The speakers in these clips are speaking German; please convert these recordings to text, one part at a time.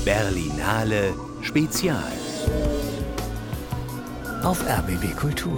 Berlinale Spezial auf RBB Kultur.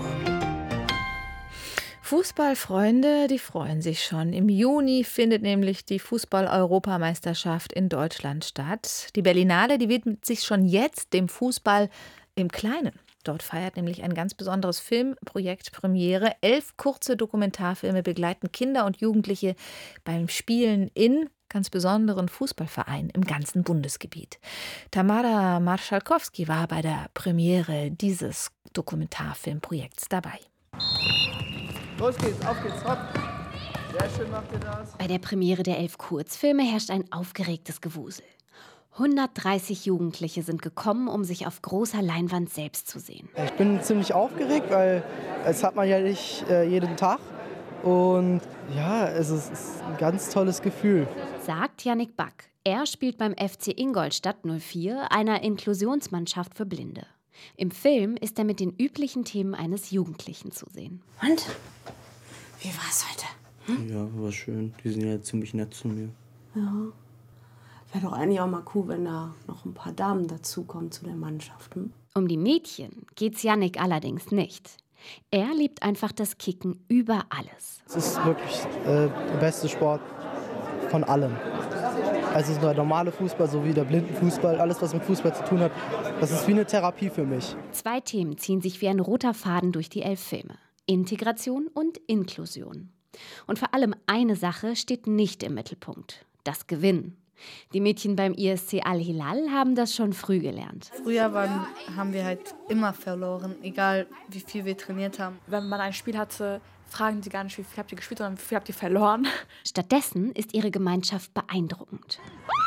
Fußballfreunde, die freuen sich schon. Im Juni findet nämlich die Fußball-Europameisterschaft in Deutschland statt. Die Berlinale, die widmet sich schon jetzt dem Fußball im Kleinen. Dort feiert nämlich ein ganz besonderes Filmprojekt Premiere. 11 kurze Dokumentarfilme begleiten Kinder und Jugendliche beim Spielen in ganz besonderen Fußballvereinen im ganzen Bundesgebiet. Tamara Marschalkowski war bei der Premiere dieses Dokumentarfilmprojekts dabei. Los geht's, auf geht's, hopp. Sehr schön macht ihr das. Bei der Premiere der 11 Kurzfilme herrscht ein aufgeregtes Gewusel. 130 Jugendliche sind gekommen, um sich auf großer Leinwand selbst zu sehen. Ich bin ziemlich aufgeregt, weil es hat man ja nicht jeden Tag. Und ja, es ist ein ganz tolles Gefühl. Sagt Yannick Back. Er spielt beim FC Ingolstadt 04, einer Inklusionsmannschaft für Blinde. Im Film ist er mit den üblichen Themen eines Jugendlichen zu sehen. Und? Wie war's heute? Ja, war schön. Die sind ja ziemlich nett zu mir. Ja. Wäre doch eigentlich auch mal cool, wenn da noch ein paar Damen dazukommen zu der Mannschaft. Um die Mädchen geht's Yannick allerdings nicht. Er liebt einfach das Kicken über alles. Es ist wirklich der beste Sport von allen. Also der normale Fußball sowie der Blindenfußball, alles was mit Fußball zu tun hat, das ist wie eine Therapie für mich. 2 Themen ziehen sich wie ein roter Faden durch die 11 Filme. Integration und Inklusion. Und vor allem eine Sache steht nicht im Mittelpunkt: das Gewinnen. Die Mädchen beim ISC Al-Hilal haben das schon früh gelernt. Früher haben wir halt immer verloren, egal wie viel wir trainiert haben. Wenn man ein Spiel hatte, fragen sie gar nicht, wie viel habt ihr gespielt, sondern wie viel habt ihr verloren. Stattdessen ist ihre Gemeinschaft beeindruckend.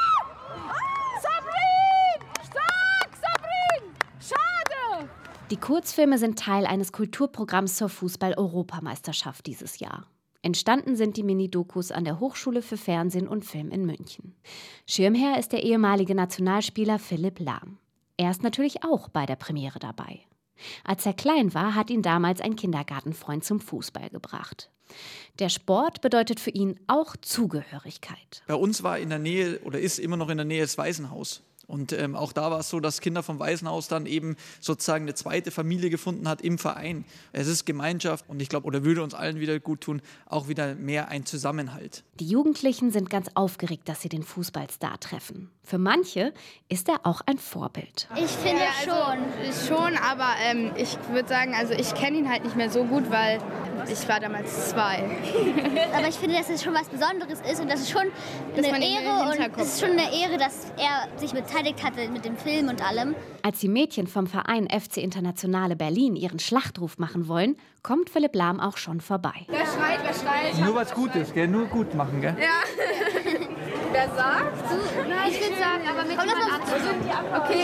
Sabrin! Stark, Sabrin! Schade! Die Kurzfilme sind Teil eines Kulturprogramms zur Fußball-Europameisterschaft dieses Jahr. Entstanden sind die Mini-Dokus an der Hochschule für Fernsehen und Film in München. Schirmherr ist der ehemalige Nationalspieler Philipp Lahm. Er ist natürlich auch bei der Premiere dabei. Als er klein war, hat ihn damals ein Kindergartenfreund zum Fußball gebracht. Der Sport bedeutet für ihn auch Zugehörigkeit. Bei uns war in der Nähe oder ist immer noch in der Nähe das Waisenhaus. Und auch da war es so, dass Kinder vom Waisenhaus dann eben sozusagen eine zweite Familie gefunden hat im Verein. Es ist Gemeinschaft und ich glaube, oder würde uns allen wieder gut tun, auch wieder mehr ein Zusammenhalt. Die Jugendlichen sind ganz aufgeregt, dass sie den Fußballstar treffen. Für manche ist er auch ein Vorbild. Ich finde schon, aber ich würde sagen, also ich kenne ihn halt nicht mehr so gut, weil ich war damals 2. Aber ich finde, dass es schon was Besonderes ist und das ist schon eine Ehre und es ist schon eine Ehre, dass er sich beteiligt hatte mit dem Film und allem. Als die Mädchen vom Verein FC Internationale Berlin ihren Schlachtruf machen wollen, kommt Philipp Lahm auch schon vorbei. Wer schreit? Nur was Gutes, gell? Nur gut machen, gell? Ja. Wer sagt? Ich würde sagen, aber mit jemand anderem. Okay.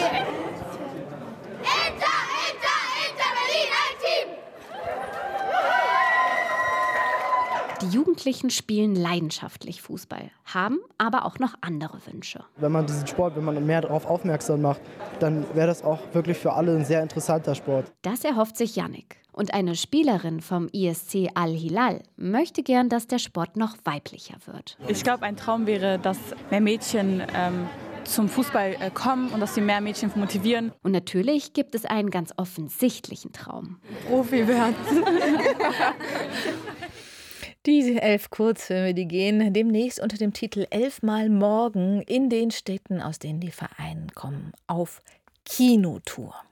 Inter Berlin, ein Team! Die Jugendlichen spielen leidenschaftlich Fußball, haben aber auch noch andere Wünsche. Wenn man diesen Sport, wenn man mehr darauf aufmerksam macht, dann wäre das auch wirklich für alle ein sehr interessanter Sport. Das erhofft sich Yannick. Und eine Spielerin vom ISC Al-Hilal möchte gern, dass der Sport noch weiblicher wird. Ich glaube, ein Traum wäre, dass mehr Mädchen zum Fußball kommen und dass sie mehr Mädchen motivieren. Und natürlich gibt es einen ganz offensichtlichen Traum. Profi werden. Die 11 Kurzfilme, die gehen demnächst unter dem Titel 11 Mal Morgen in den Städten, aus denen die Vereine kommen, auf Kinotour.